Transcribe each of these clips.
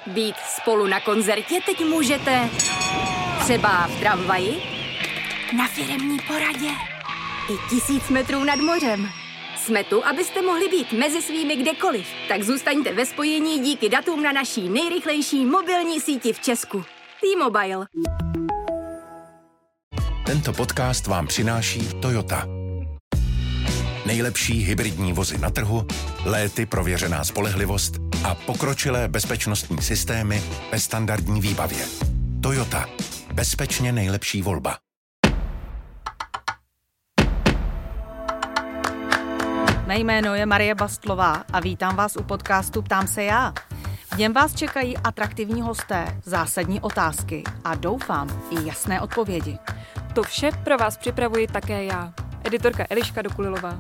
Být spolu na koncertě teď můžete třeba v tramvaji, na firemní poradě i 1000 metrů nad mořem. Jsme tu, abyste mohli být mezi svými kdekoliv. Tak zůstaňte ve spojení díky datům na naší nejrychlejší mobilní síti v Česku. T-Mobile. Tento podcast vám přináší Toyota. Nejlepší hybridní vozy na trhu, léty prověřená spolehlivost a pokročilé bezpečnostní systémy ve standardní výbavě. Toyota. Bezpečně nejlepší volba. Mé jméno je Marie Bastlová a vítám vás u podcastu Ptám se já. V něm vás čekají atraktivní hosté, zásadní otázky a doufám i jasné odpovědi. To vše pro vás připravuji také já, editorka Eliška Dokulilová.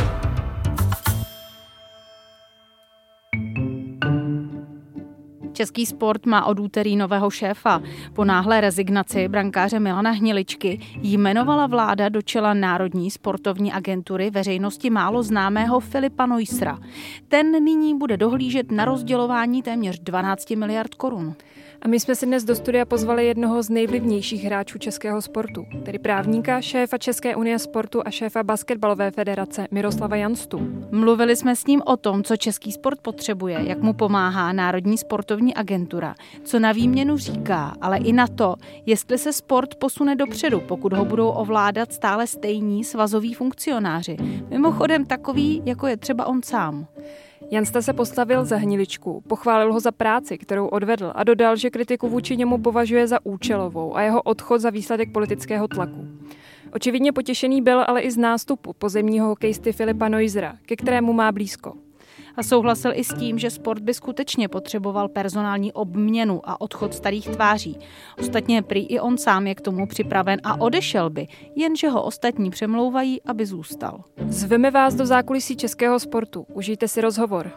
Český sport má od úterý nového šéfa. Po náhlé rezignaci brankáře Milana Hniličky jmenovala vláda do čela Národní sportovní agentury veřejnosti málo známého Filipa Neusera. Ten nyní bude dohlížet na rozdělování téměř 12 miliard korun. A my jsme si dnes do studia pozvali jednoho z nejvlivnějších hráčů českého sportu, tedy právníka, šéfa České unie sportu a šéfa basketbalové federace Miroslava Janstu. Mluvili jsme s ním o tom, co český sport potřebuje, jak mu pomáhá Národní sportovní agentura, co na výměnu říká, ale i na to, jestli se sport posune dopředu, pokud ho budou ovládat stále stejní svazoví funkcionáři. Mimochodem takový, jako je třeba on sám. Jansta se postavil za Hniličku, pochválil ho za práci, kterou odvedl a dodal, že kritiku vůči němu považuje za účelovou a jeho odchod za výsledek politického tlaku. Očividně potěšený byl ale i z nástupu pozemního hokejisty Filipa Neusera, ke kterému má blízko. A souhlasil i s tím, že sport by skutečně potřeboval personální obměnu a odchod starých tváří. Ostatně prý i on sám je k tomu připraven a odešel by, jenže ho ostatní přemlouvají, aby zůstal. Zveme vás do zákulisí českého sportu. Užijte si rozhovor.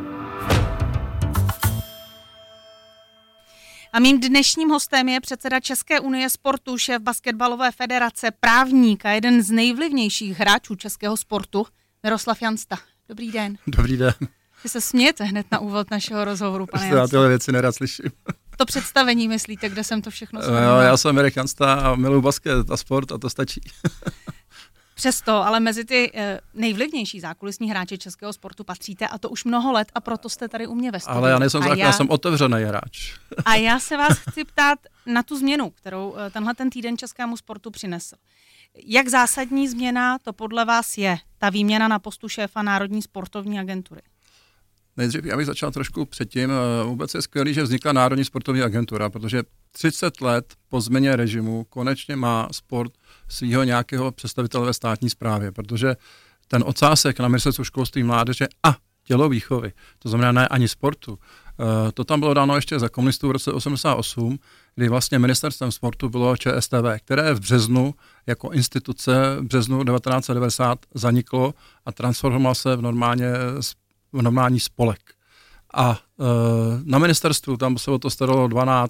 A mým dnešním hostem je předseda České unie sportu, šéf basketbalové federace, právník a jeden z nejvlivnějších hráčů českého sportu, Miroslav Jansta. Dobrý den. Dobrý den. Vy se smějete hned na úvod našeho rozhovoru, pane Jansta. Já tyhle věci nerad slyším. To představení myslíte, kde jsem to všechno shodila? Já jsem Mirek Jansta a miluji basket a sport a to stačí. Přesto, ale mezi ty nejvlivnější zákulisní hráče českého sportu patříte a to už mnoho let a proto jste tady u mě ve studiu. Ale já nejsem já jsem otevřený hráč. A já se vás chci ptát na tu změnu, kterou tenhle ten týden českému sportu přinesl. Jak zásadní změna to podle vás je, ta výměna na postu šéfa Národní sportovní agentury? Nejdřív já bych začal trošku předtím. Vůbec je skvělý, že vznikla Národní sportovní agentura, protože 30 let po změně režimu konečně má sport svýho nějakého představitele ve státní správě, protože ten ocásek na ministerstvu školství, mládeže a tělovýchovy, to znamená ne ani sportu, to tam bylo dáno ještě za komunistů v roce 1988, kdy vlastně ministerstvem sportu bylo ČSTV, které v březnu jako instituce v březnu 1990 zaniklo a transformoval se v normální spolek. A na ministerstvu tam se o to staralo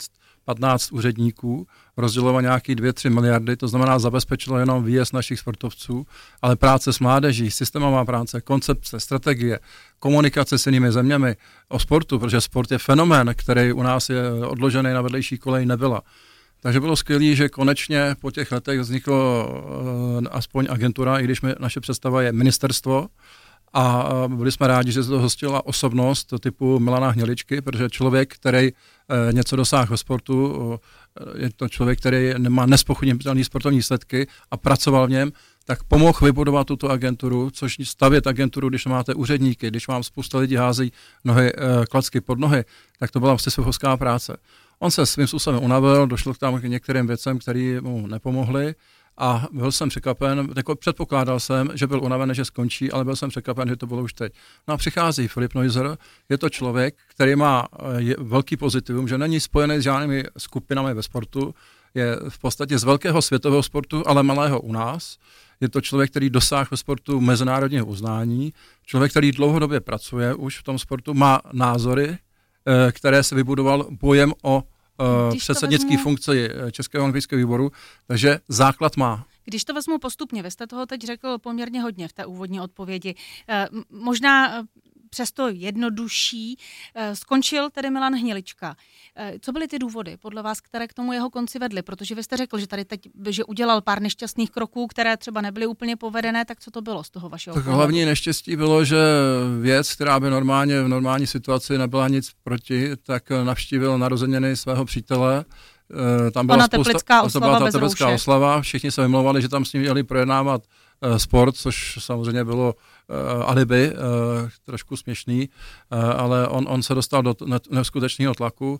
15 úředníků, rozdělovalo nějaký 2-3 miliardy, to znamená zabezpečilo jenom výjezd našich sportovců, ale práce s mládeží, systémová práce, koncepce, strategie, komunikace s jinými zeměmi o sportu, protože sport je fenomén, který u nás je odložený na vedlejší kolej, nebyla. Takže bylo skvělé, že konečně po těch letech vzniklo aspoň agentura, i když naše představa je ministerstvo, a byli jsme rádi, že se to hostila osobnost typu Milana Hniličky, protože člověk, který něco dosáhl ve sportu, je to člověk, který nemá nezpochybnitelné sportovní výsledky a pracoval v něm, tak pomohl vybudovat tuto agenturu, což stavět agenturu, když máte úředníky, když vám spousta lidí hází klacky pod nohy, tak to byla sisyfovská práce. On se svým způsobem unavil, došlo tam k některým věcem, které mu nepomohly. A byl jsem překvapen, jako předpokládal jsem, že byl unaven, že skončí, ale byl jsem překvapen, že to bylo už teď. No a přichází Filip Neuser, je to člověk, který má velký pozitivum, že není spojený s žádnými skupinami ve sportu, je v podstatě z velkého světového sportu, ale malého u nás. Je to člověk, který dosáhl ve sportu mezinárodního uznání, člověk, který dlouhodobě pracuje už v tom sportu, má názory, které se vybudoval bojem o předsednický funkci Českého olympijského výboru, takže základ má. Když to vezmu postupně, vy jste toho teď řekl poměrně hodně v té úvodní odpovědi. Možná přesto jednodušší. Skončil tedy Milan Hnilička. Co byly ty důvody podle vás, které k tomu jeho konci vedly? Protože vy jste řekl, že tady teď, že udělal pár nešťastných kroků, které třeba nebyly úplně povedené, tak co to bylo z toho vašeho pohledu? Hlavní neštěstí bylo, že věc, která by v normální situaci nebyla nic proti, tak navštívil narozeniny svého přítele. Tam byla teplická oslava, všichni se vymlouvali, že tam s ním měli projednávat sport, což samozřejmě bylo alibi, trošku směšný, ale on se dostal do neskutečného tlaku.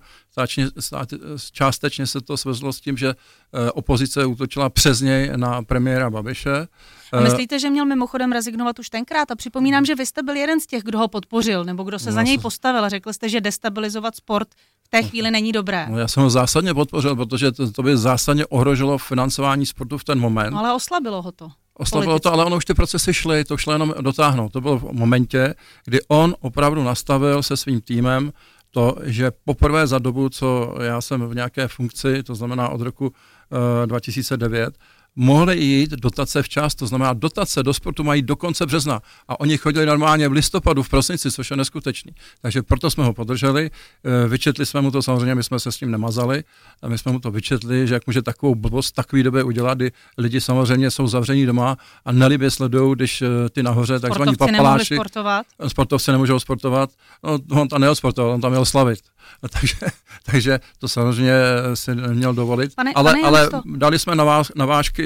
Částečně se to svezlo s tím, že opozice útočila přes něj na premiéra Babiše. A myslíte, že měl mimochodem rezignovat už tenkrát? A připomínám, že vy jste byl jeden z těch, kdo ho podpořil, nebo kdo se za něj postavil a řekl jste, že destabilizovat sport v té chvíli není dobré. No, já jsem ho zásadně podpořil, protože to by zásadně ohrožilo financování sportu v ten moment. No, ale oslabilo ho to. Oslabilo to, ale ono už ty procesy šly, to šlo jenom dotáhnout. To bylo v momentě, kdy on opravdu nastavil se svým týmem to, že poprvé za dobu, co já jsem v nějaké funkci, to znamená od roku 2009, mohly jít dotace včas, to znamená dotace do sportu mají do konce března a oni chodili normálně v listopadu, v prosinci, což je neskutečný. Takže proto jsme ho podrželi, vyčetli jsme mu to, samozřejmě my jsme se s tím nemazali, a my jsme mu to vyčetli, že jak může takovou blbost takový době udělat, kdy lidi samozřejmě jsou zavření doma a nelibě sledují, když ty nahoře takzvaní papaláši. Sportovci nemůžou sportovat, no, on tam neodsportoval, on tam měl slavit. Takže to samozřejmě si neměl dovolit, ale dali jsme na vážky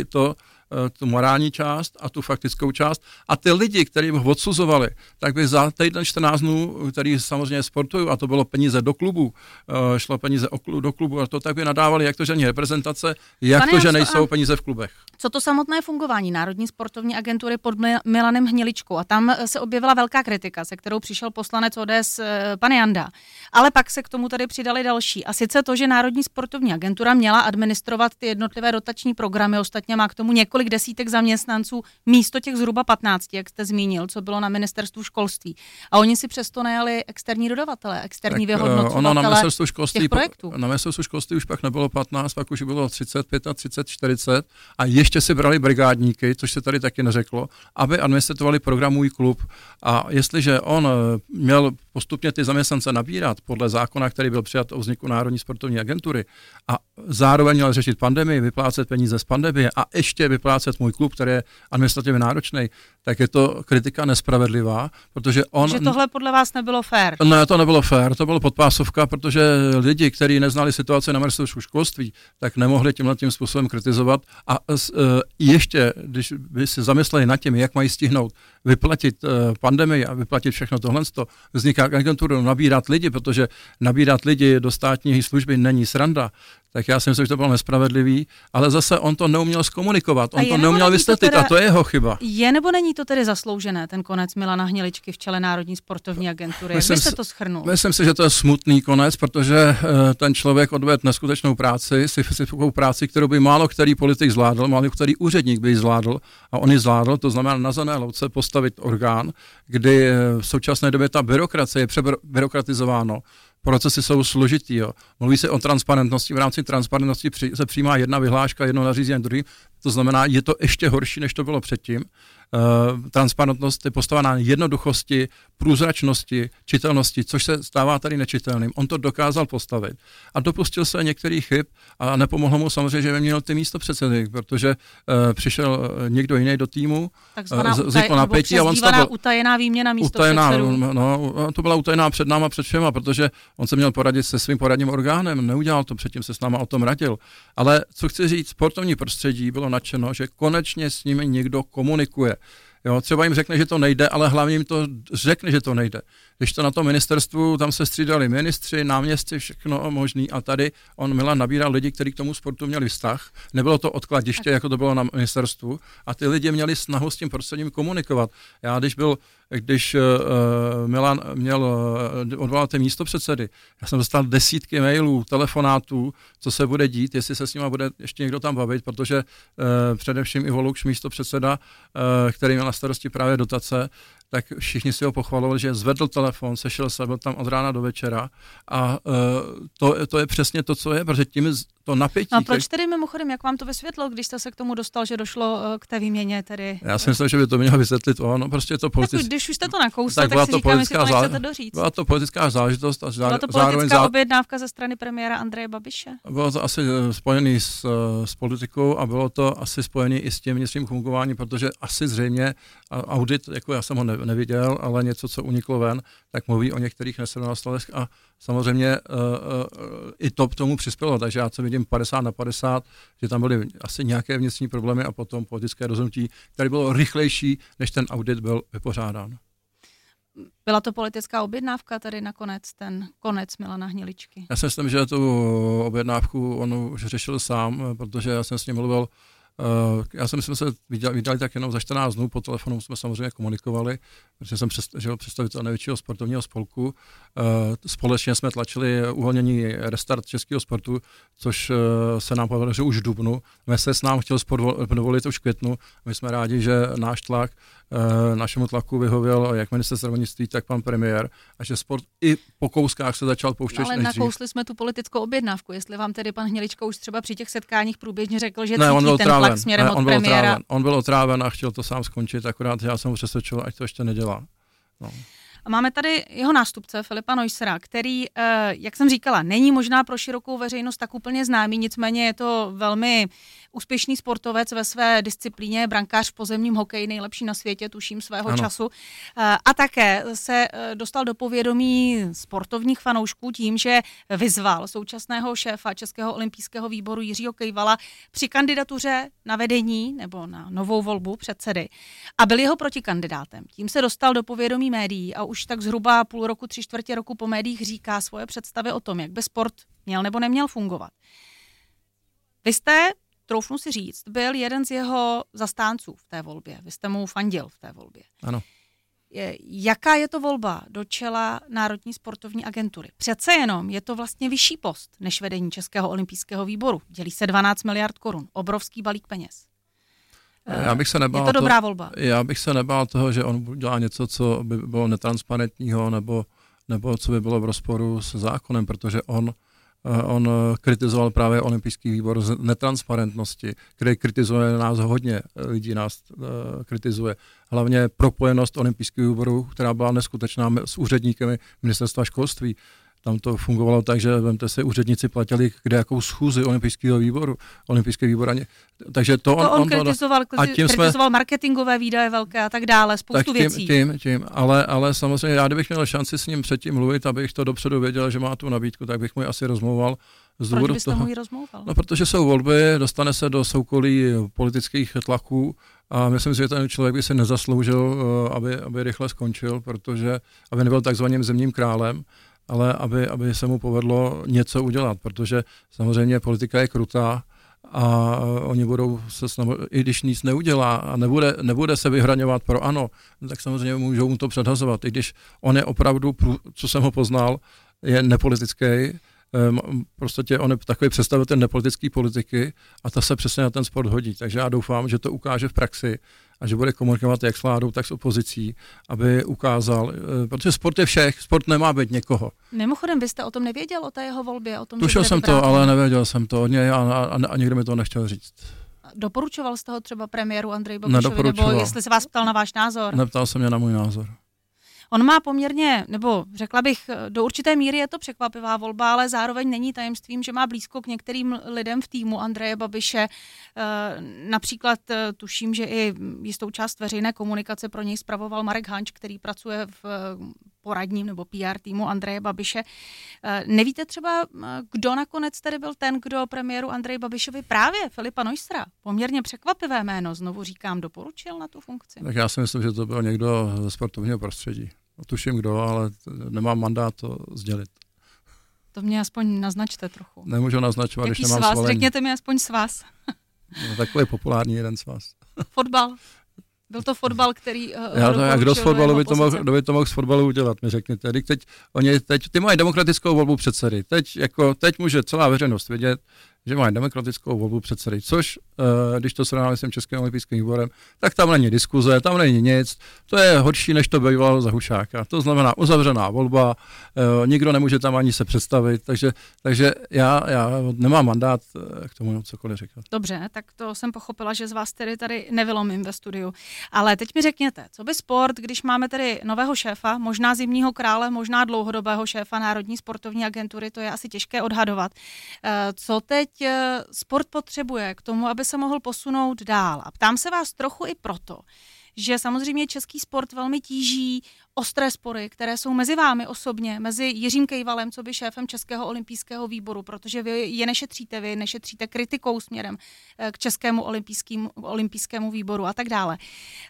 tu morální část a tu faktickou část a ty lidi, kteří ho odsuzovali, tak by za týden 14 dnů, který samozřejmě sportují, a to bylo peníze do klubu, šlo peníze do klubu a to tak by nadávali, jak to, že není reprezentace, jak to, že nejsou peníze v klubech. Co to samotné fungování Národní sportovní agentury pod Milanem Hniličkou? A tam se objevila velká kritika, se kterou přišel poslanec ODS pan Janda. Ale pak se k tomu tady přidali další. A sice to, že Národní sportovní agentura měla administrovat ty jednotlivé dotační programy, ostatně má k tomu několik desítek zaměstnanců místo těch zhruba 15, jak jste zmínil, co bylo na ministerstvu školství. A oni si přesto najali externí dodavatele, externí vyhodnocovatele těch projektů. Na ministerstvu školství už pak nebylo 15, pak už bylo 35, 30, 40 a ještě si brali brigádníky, což se tady taky neřeklo, aby administrovali program Můj klub. A jestliže on měl postupně ty zaměstnance nabírat podle zákona, který byl přijat o vzniku Národní sportovní agentury a zároveň měl řešit pandemii, vyplácet peníze z pandemie a ještě vyplácet Můj klub, který je administrativně náročný, tak je to kritika nespravedlivá, protože on... Takže tohle podle vás nebylo fér? Ne, to nebylo fér, to bylo podpásovka, protože lidi, kteří neznali situaci na ministerstvu školství, tak nemohli tímhletím způsobem kritizovat a ještě, když by si zamysleli nad tím, jak mají stihnout vyplatit pandemii a vyplatit všechno tohle, vzniká agenturu nabírat lidi, protože nabírat lidi do státní služby není sranda, tak já si myslím, že to bylo nespravedlivý, ale zase on to neuměl zkomunikovat, on to neuměl vysvětlit a to je jeho chyba. Je nebo není to tedy zasloužené, ten konec Milana Hniličky v čele Národní sportovní agentury? Jak byste to shrnul? Myslím si, že to je smutný konec, protože ten člověk odvedl neskutečnou práci, specifickou práci, kterou by málo který politik zvládl, málo který úředník by ji zvládl a on ji zvládl, to znamená na Zelené louce postavit orgán, kdy v současné době ta byrokracie je přebyrokratizováno. Procesy jsou složitý. Jo. Mluví se o transparentnosti, v rámci transparentnosti se přijímá jedna vyhláška, jedno nařízení druhý, to znamená, je to ještě horší, než to bylo předtím. Transparentnost je postavená na jednoduchosti, průzračnosti, čitelnosti, což se stává tady nečitelným. On to dokázal postavit a dopustil se některých chyb a nepomohlo mu samozřejmě, že vyměnil ty místopředsedy, protože přišel někdo jiný do týmu, vzniklo napětí a on stavil. Utajená výměna místopředsedů. No, to byla utajená před náma, před všema, protože on se měl poradit se svým poradním orgánem, neudělal to, předtím se s náma o tom radil. Ale co chci říct, sportovní prostředí bylo nadšeno, že konečně s nimi někdo komunikuje. Jo, třeba jim řekne, že to nejde, ale hlavně jim to řekne, že to nejde. Když to na tom ministerstvu, tam se střídali ministři, náměstci, všechno možný a tady on Milan nabíral lidi, kteří k tomu sportu měli vztah. Nebylo to odkladiště, jako to bylo na ministerstvu a ty lidi měli snahu s tím prostředím komunikovat. Já když Milan měl odvolat ty místopředsedy, já jsem dostal desítky mailů, telefonátů, co se bude dít, jestli se s nima bude ještě někdo tam bavit, protože především Ivo Lukš, místopředseda, který měl na starosti právě dotace, tak všichni si ho pochvalovali, že zvedl telefon, sešel se, byl tam od rána do večera a to je přesně to, co je, protože tím to napětí. No a proč tedy mimochodem, jak vám to vysvětlilo, když jste se k tomu dostal, že došlo k té výměně tedy? Já si myslím, že by to mělo vysvětlit no prostě je to tak když už jste to nakousl, tak si říkám, jestli to nechcete doříct. Byla to politická záležitost. Byla to politická objednávka ze strany premiéra Andreje Babiše? Bylo to asi spojený s politikou a bylo to asi spojený i s tím vnitřním fungováním, protože asi zřejmě audit, jako já jsem ho neviděl, ale něco, co uniklo ven, tak mluví o některých nesrovnalostech a samozřejmě i to k tomu přispělo, takže já to vidím 50/50, že tam byly asi nějaké vnitřní problémy a potom politické rozhodnutí, které bylo rychlejší, než ten audit byl vypořádán. Byla to politická objednávka tady nakonec, ten konec Milana Hniličky? Já si myslím, že tu objednávku on už řešil sám, protože já jsem s ním mluvil. Já jsem se vydali tak jenom za 14 dnů, po telefonu jsme samozřejmě komunikovali, protože jsem představitel největšího sportovního spolku. Společně jsme tlačili uvolnění restart českého sportu, což se nám povedlo už v dubnu. MESES nám chtěl sport dovolit už v květnu. My jsme rádi, že náš tlak našemu tlaku vyhověl jak ministr zdravotnictví, tak pan premiér a že sport i po kouskách se začal pouštět. Ale nakousli jsme tu politickou objednávku, jestli vám tedy pan Hnilička už třeba při těch setkáních průběžně řekl, že cítí ten tlak směrem od premiéra. On byl otráven a chtěl to sám skončit, akorát já jsem ho přesvědčil, ať to ještě nedělá. No. A máme tady jeho nástupce Filipa Neusera, který, jak jsem říkala, není možná pro širokou veřejnost tak úplně známý, nicméně je to velmi úspěšný sportovec ve své disciplíně, brankář v pozemním hokeji, nejlepší na světě, tuším svého času. A také se dostal do povědomí sportovních fanoušků tím, že vyzval současného šéfa Českého olympijského výboru Jiřího Kejvala při kandidatuře na vedení nebo na novou volbu předsedy a byl jeho protikandidátem. Tím se dostal do povědomí médií a už tak zhruba půl roku, 3/4 roku po médiích říká svoje představy o tom, jak by sport měl nebo neměl fungovat. Vy jste, troufnu si říct, byl jeden z jeho zastánců v té volbě. Vy jste mu fandil v té volbě. Ano. Jaká je to volba do čela Národní sportovní agentury? Přece jenom je to vlastně vyšší post než vedení Českého olympijského výboru. Dělí se 12 miliard korun. Obrovský balík peněz. Já bych se nebál je to dobrá volba? Já bych se nebál toho, že on dělá něco, co by bylo netransparentního nebo co by bylo v rozporu s zákonem, protože on kritizoval právě olympijský výbor z netransparentnosti, který kritizuje nás hodně, lidí nás kritizuje. Hlavně propojenost olympijského výboru, která byla neskutečná s úředníky ministerstva školství. Tam to fungovalo tak, že vemte si, úředníci platili kde jakou schůzi olympijského výboru. Olympijský výbor takže to on kritizoval marketingové výdaje velké a tak dále, spoustu věcí. Ale samozřejmě já, kdybych měl šanci s ním předtím mluvit, abych to dopředu věděl, že má tu nabídku, tak bych mu asi rozmlouval. Proč byste mu ji rozmlouval? No, protože jsou volby, dostane se do soukolí politických tlaků a myslím si, že ten člověk by si nezasloužil, aby rychle skončil, protože aby nebyl takzvaným zemním králem, ale aby se mu povedlo něco udělat, protože samozřejmě politika je krutá a oni budou i když nic neudělá a nebude se vyhraňovat pro ANO, tak samozřejmě můžou mu to předhazovat, i když on je opravdu, co jsem ho poznal, je nepolitický, prostě on je takový představitel nepolitické politiky a ta se přesně na ten sport hodí, takže já doufám, že to ukáže v praxi a že bude komunikovat jak s vládou, tak s opozicí, aby ukázal, protože sport je všech, sport nemá být někoho. Mimochodem, vy jste o tom nevěděl, o té jeho volbě? Tušil jsem to, ale nevěděl jsem to od něj a nikdo mi to nechtěl říct. Doporučoval jste ho třeba premiéru Andreji Babišovi, nebo jestli se vás ptal na váš názor? Neptal se mě na můj názor. On má poměrně, nebo řekla bych, do určité míry je to překvapivá volba, ale zároveň není tajemstvím, že má blízko k některým lidem v týmu Andreje Babiše. Například tuším, že i jistou část veřejné komunikace pro něj spravoval Marek Hanč, který pracuje v poradním nebo PR týmu Andreje Babiše. Nevíte třeba, kdo nakonec tedy byl ten, kdo premiéru Andreji Babišovi právě Filipa Neusera, poměrně překvapivé jméno, znovu říkám, doporučil na tu funkci? Tak já si myslím, že to byl někdo ze sportovního prostředí. Tuším kdo, ale nemám mandát to sdělit. To mě aspoň naznačte trochu. Nemůžu naznačovat, jaký když nemám svaz? svolení. Řekněte mi aspoň svaz. No, takový populární jeden svaz. Fotbal. Byl to fotbal, který kdo z fotbalu by to mohl z fotbalu udělat, mi řekněte. Teď ty mají demokratickou volbu předsedy. Teď může celá veřejnost vědět, že mají demokratickou volbu předsedy, což, když to srovnáme s tím Českým olympijským výborem, tak tam není diskuze, tam není nic, to je horší, než to bývalo za Hušáka. To znamená uzavřená volba, nikdo nemůže tam ani se představit, takže já nemám mandát k tomu cokoliv říkat. Dobře, tak to jsem pochopila, že z vás tedy tady nevylomím ve studiu. Ale teď mi řekněte, co by sport, když máme tedy nového šéfa, možná zimního krále, možná dlouhodobého šéfa Národní sportovní agentury, to je asi těžké odhadovat. Co teď sport potřebuje k tomu, aby se mohl posunout dál? A ptám se vás trochu i proto, že samozřejmě český sport velmi tíží ostré spory, které jsou mezi vámi osobně, mezi Jiřím Kejvalem, co by šéfem Českého olympijského výboru, protože vy je nešetříte kritikou směrem k Českému olympijskému výboru a tak dále.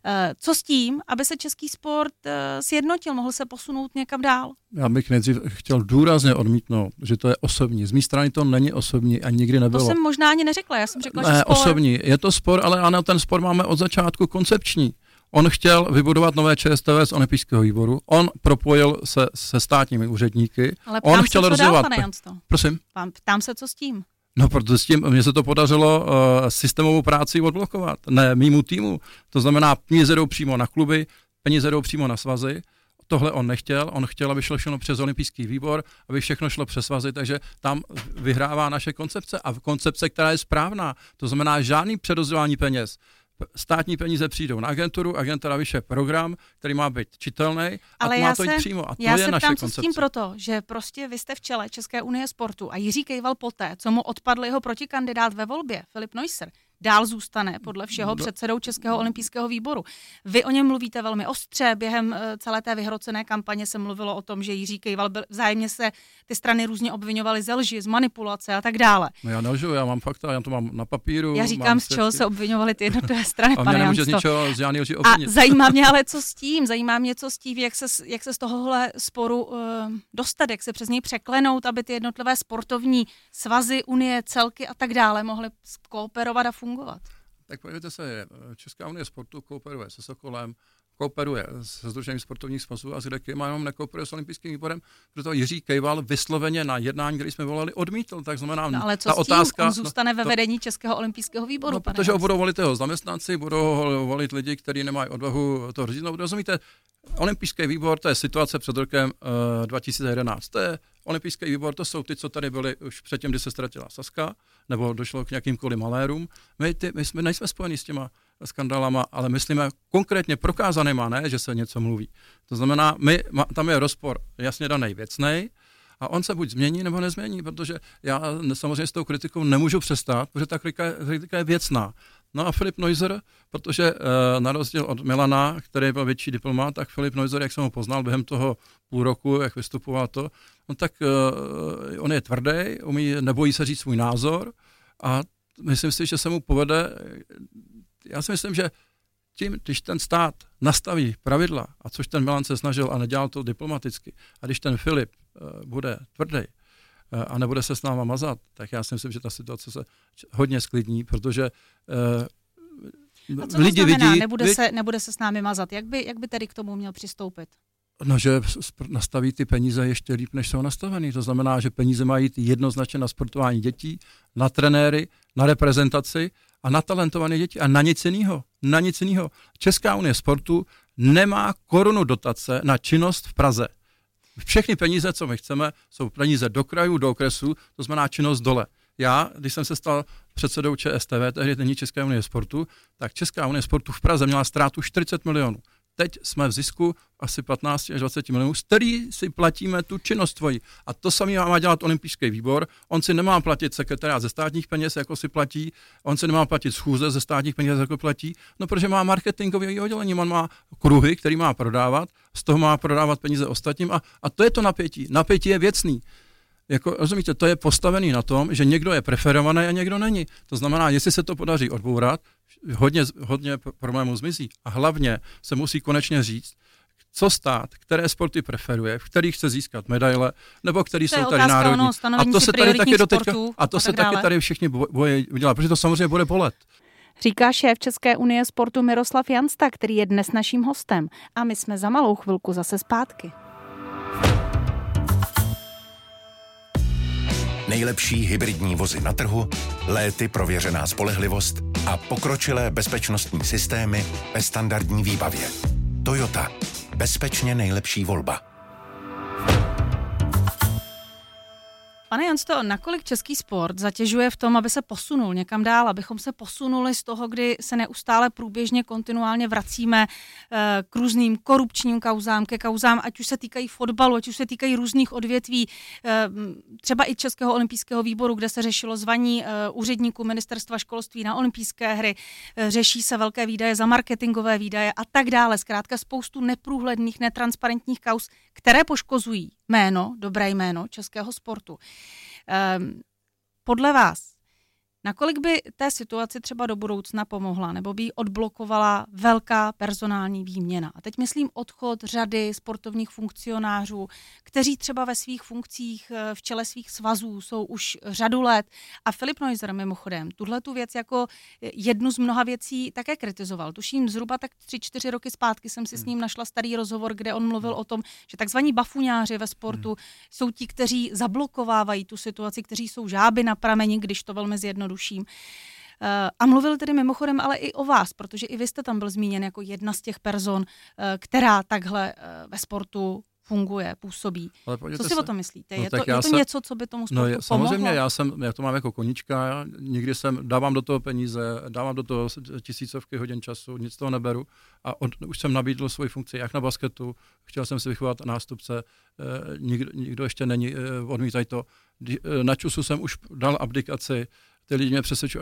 Co s tím, aby se český sport sjednotil, mohl se posunout někam dál? Já bych nejdřív chtěl důrazně odmítnout, že to je osobní. Z mé strany to není osobní a nikdy nebylo. To jsem možná ani neřekla, já jsem řekla, že spor. Osobní. Je to spor, ale ano, ten spor máme od začátku koncepční. On chtěl vybudovat nové ČSTV z olympijského výboru, on propojil se státními úředníky. Ale on chtěl se, co rozdělat. Dál, pane Jansto? Prosím? Ptám se, co s tím? No, protože s tím mně se to podařilo systémovou práci odblokovat, ne mýmu týmu. To znamená, peníze jdou přímo na kluby, peníze jdou přímo na svazy. Tohle on chtěl, aby šlo všechno přes olympijský výbor, aby všechno šlo přes svazy, takže tam vyhrává naše koncepce a koncepce, která je správná. To znamená žádný přerozdělování peněz. Státní peníze přijdou na agenturu, agentura vyšle program, který má být čitelný a má to jít přímo. A to je naše koncepce. Já se ptám, co s tím proto, že prostě vy jste v čele České unie sportu a Jiří Kejval poté, co mu odpadl jeho protikandidát ve volbě, Filip Neusser, dál zůstane podle všeho předsedou Českého olympijského výboru. Vy o něm mluvíte velmi ostře, během celé té vyhrocené kampaně se mluvilo o tom, že Jiří Kejval vzájemně se ty strany různě obvinovaly ze lži, z manipulace a tak dále. No já nelžu, já mám fakta, já to mám na papíru. Já říkám, z čeho se obvinovaly ty jednotlivé strany, pane Jansto. Z ničeho, z žádný lži obvinit. A zajímá mě ale, co s tím, jak se z tohohle sporu dostat, jak se přes něj překlenout, aby ty jednotlivé sportovní svazy, unie, celky a tak dále mohly kooperovat a fungovat. Tak podívejte se, Česká unie sportu kooperuje se Sokolem, kooperuje se Sdružením sportovních svazů a s Grekem, jenom nekooperuje s olympijským výborem, protože Jiří Kejval vysloveně na jednání, který jsme volali, odmítl. Tak znamená, no, ale co ta s tím? Otázka, on zůstane ve vedení Českého olympijského výboru. No, protože ho budou volit jeho zaměstnanci, budou ho volit lidi, kteří nemají odvahu to říct. No, rozumíte, olympijský výbor, to je situace před rokem 2011. To je olympijský výbor, to jsou ty, co tady byli už předtím, kdy se ztratila Sazka, nebo došlo k nějakýmkoliv malérům. My nejsme spojeni s těma skandálama, ale myslíme konkrétně prokázanýma, ne, že se něco mluví. To znamená, tam je rozpor jasně daný věcnej a on se buď změní, nebo nezmění, protože já samozřejmě s tou kritikou nemůžu přestat, protože ta kritika je věcná. No a Filip Neusser, protože na rozdíl od Milana, který byl větší diplomat, tak Filip Neusser, jak jsem ho poznal během toho půl roku, jak vystupoval to, no tak on je tvrdý, nebojí se říct svůj názor a myslím si, že se mu povede. Já si myslím, že tím, když ten stát nastaví pravidla, a což ten Milan se snažil a nedělal to diplomaticky, a když ten Filip bude tvrdý a nebude se s náma mazat, tak já si myslím, že ta situace se hodně sklidní, protože a co lidi to znamená, nebude se s námi mazat? Jak by tedy k tomu měl přistoupit? No, že nastaví ty peníze ještě líp, než jsou nastavený. To znamená, že peníze mají jít jednoznačně na sportování dětí, na trenéry, na reprezentaci a na talentované děti a na nic jiného. Na nic jiného. Česká unie sportu nemá korunu dotace na činnost v Praze. Všechny peníze, co my chceme, jsou peníze do krajů, do okresů, to znamená činnost dole. Já, když jsem se stal předsedou ČSTV, tehdy není Česká unie sportu, tak Česká unie sportu v Praze měla ztrátu 40 milionů. Teď jsme v zisku asi 15 až 20 milionů, z který si platíme tu činnost tvoji. A to samý má dělat olympijský výbor. On si nemá platit sekretariát ze státních peněz, jako si platí. On si nemá platit schůze ze státních peněz, jako platí. No, protože má marketingové oddělení, on má kruhy, který má prodávat, z toho má prodávat peníze ostatním a to je to napětí. Napětí je věcný. Jako, rozumíte, to je postavený na tom, že někdo je preferovaný a někdo není. To znamená, jestli se to podaří odbourat, hodně problémů zmizí. A hlavně se musí konečně říct, co stát, které sporty preferuje, v kterých chce získat medaile, nebo který jsou tady národní. A to se tady taky doteďka, a to se taky tady všichni bojí udělat, protože to samozřejmě bude bolet. Říká šéf České unie sportu Miroslav Jansta, který je dnes naším hostem. A my jsme za malou chvilku zase zpátky. Nejlepší hybridní vozy na trhu, léty prověřená spolehlivost a pokročilé bezpečnostní systémy ve standardní výbavě. Toyota. Bezpečně nejlepší volba. Pane Jansto, nakolik český sport zatěžuje v tom, aby se posunul někam dál, abychom se posunuli z toho, kdy se neustále průběžně kontinuálně vracíme k různým korupčním kauzám, ke kauzám, ať už se týkají fotbalu, ať už se týkají různých odvětví, třeba i Českého olympijského výboru, kde se řešilo zvaní úředníků ministerstva školství na olympijské hry, řeší se velké výdaje za marketingové výdaje a tak dále. Zkrátka spoustu neprůhledných, netransparentních kauz, které poškozují dobré jméno českého sportu. Podle vás, nakolik by té situaci třeba do budoucna pomohla, nebo by ji odblokovala velká personální výměna? A teď myslím odchod řady sportovních funkcionářů, kteří třeba ve svých funkcích v čele svých svazů jsou už řadu let. A Filip Neuser mimochodem tuhletu věc jako jednu z mnoha věcí také kritizoval. Tuším zhruba tak 3-4 roky zpátky jsem si s ním našla starý rozhovor, kde on mluvil o tom, že takzvaní bafuňáři ve sportu jsou ti, kteří zablokovávají tu situaci, kteří jsou žáby na prameni, když to velmi zjednoduším. A mluvil tedy mimochodem ale i o vás, protože i vy jste tam byl zmíněn jako jedna z těch person, která takhle ve sportu funguje, působí. Co si o tom myslíte? Je to něco, co by tomu sportu pomohlo? Samozřejmě, já to mám jako koníčka, nikdy dávám do toho peníze, dávám do toho tisícovky hodin času, nic toho neberu a už jsem nabídl svoji funkci jak na basketu, chtěl jsem si vychovat nástupce, nikdo ještě není, odmítají to. Na ČUSu jsem už dal abdikaci, ty lidi mě přesvědčují,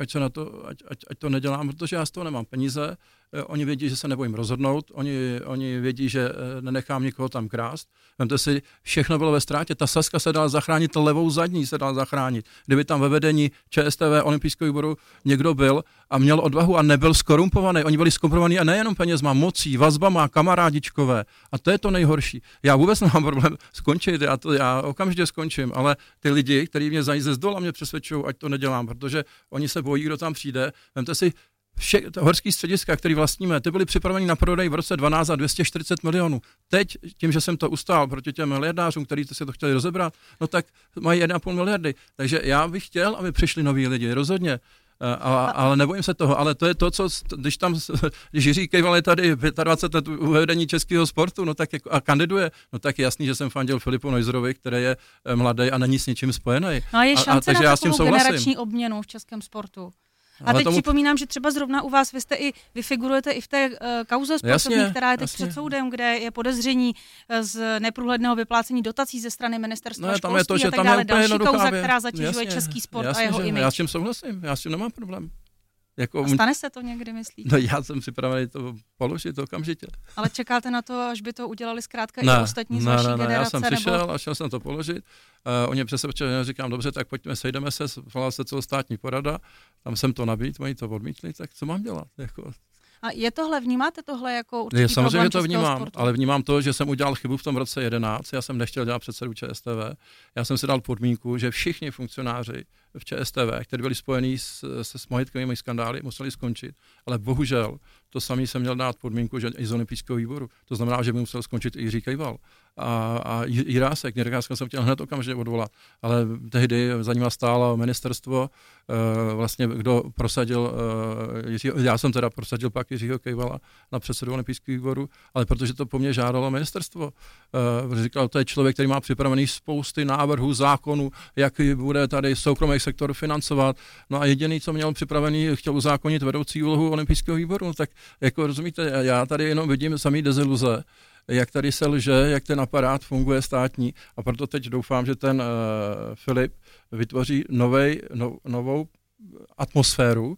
ať to nedělám, protože já z toho nemám peníze, oni vědí, že se nebojím rozhodnout, oni vědí, že nenechám nikoho tam krást. Vemte si, všechno bylo ve ztrátě, ta Sazka se dala zachránit, levou zadní se dala zachránit. Kdyby tam ve vedení ČSTV olympijského výboru někdo byl a měl odvahu a nebyl skorumpovaný, oni byli skorumpovaní a nejenom penězma, mocí, vazbama, kamarádičkové. A to je to nejhorší. Já vůbec nemám problém skončit, já okamžitě skončím, ale ty lidi, kteří mě znají ze zdola, mě přesvědčují, ať to nedělám, protože oni se bojí, kdo tam přijde. Vemte si, horský střediska, který vlastníme, ty byly připraveny na prodej v roce 12 za 240 milionů. Teď, tím, že jsem to ustál proti těm miliardářům, kteří si to chtěli rozebrat, no tak mají 1,5 miliardy. Takže já bych chtěl, aby přišli noví lidi, rozhodně. Ale nebojím se toho, ale to je to, co, když Jiří Kejval je tady 25 let u vedení českého sportu, no tak jako, a kandiduje, no tak je jasný, že jsem fandil Filipu Neuserovi, který je mladý a není s ničím spojený. No a je šance na takovou generační obměnu v českém sportu. A teď připomínám, že třeba zrovna u vás vy figurujete i v té kauze sportovní, která je teď před soudem, kde je podezření z neprůhledného vyplácení dotací ze strany ministerstva školství a tak dále. Další kauza, která zatěžuje český sport a jeho image. Já s tím souhlasím, já s tím nemám problém. A stane se to někdy, myslíte? No já jsem připravený to položit okamžitě. Ale čekáte na to, až by to udělali zkrátka i ostatní z vaší generace? Já jsem přišel a šel jsem to položit. Oni přesvědčili, říkám, dobře, tak pojďme, sejdeme se, zvolala se celostátní porada, tam jsem to nabít, oni to odmítli, tak co mám dělat? A je tohle, vnímáte tohle jako určitý samozřejmě problém to vnímám, sportu? ale vnímám to, že jsem udělal chybu v tom roce 11, já jsem nechtěl dělat předsedu ČSTV, já jsem si dal podmínku, že všichni funkcionáři v ČSTV, kteří byli spojení s majetkovými skandály, museli skončit, ale bohužel to samý jsem měl dát podmínku, že i z olympijského výboru, to znamená, že by musel skončit i Jiří Kejval. A Jirásek jsem chtěl hned okamžitě odvolat, ale tehdy za ním stálo ministerstvo, vlastně kdo prosadil, já jsem teda prosadil pak Jiřího Kejvala na předsedu olympijského výboru, ale protože to po mně žádalo ministerstvo. Říkal, to je člověk, který má připravený spousty návrhů, zákonů, jak bude tady soukromý sektor financovat, no a jediný, co měl připravený, chtěl uzákonit vedoucí úlohu olympijského výboru, tak jako rozumíte, já tady jenom vidím samý deziluze, jak tady se lže, jak ten aparát funguje státní a proto teď doufám, že ten Filip vytvoří novou atmosféru,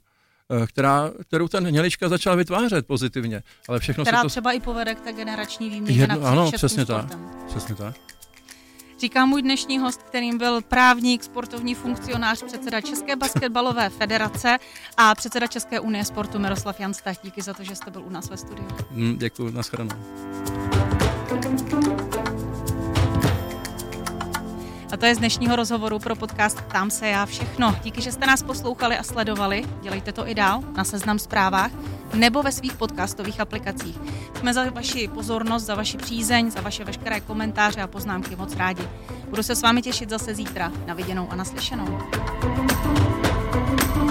kterou ten Hnilička začal vytvářet pozitivně. Ale všechno která se to... třeba i povede k té generační výměně napříč českým sportem. Přesně tak. Říká můj dnešní host, kterým byl právník, sportovní funkcionář, předseda České basketbalové federace a předseda České unie sportu Miroslav Jansta. Díky za to, že jste byl u nás ve studiu. Děkuji, nashledanou. A to je z dnešního rozhovoru pro podcast Ptám se já všechno. Díky, že jste nás poslouchali a sledovali. Dělejte to i dál na Seznam Zprávách nebo ve svých podcastových aplikacích. Jsme za vaši pozornost, za vaši přízeň, za vaše veškeré komentáře a poznámky moc rádi. Budu se s vámi těšit zase zítra. Na viděnou a naslyšenou.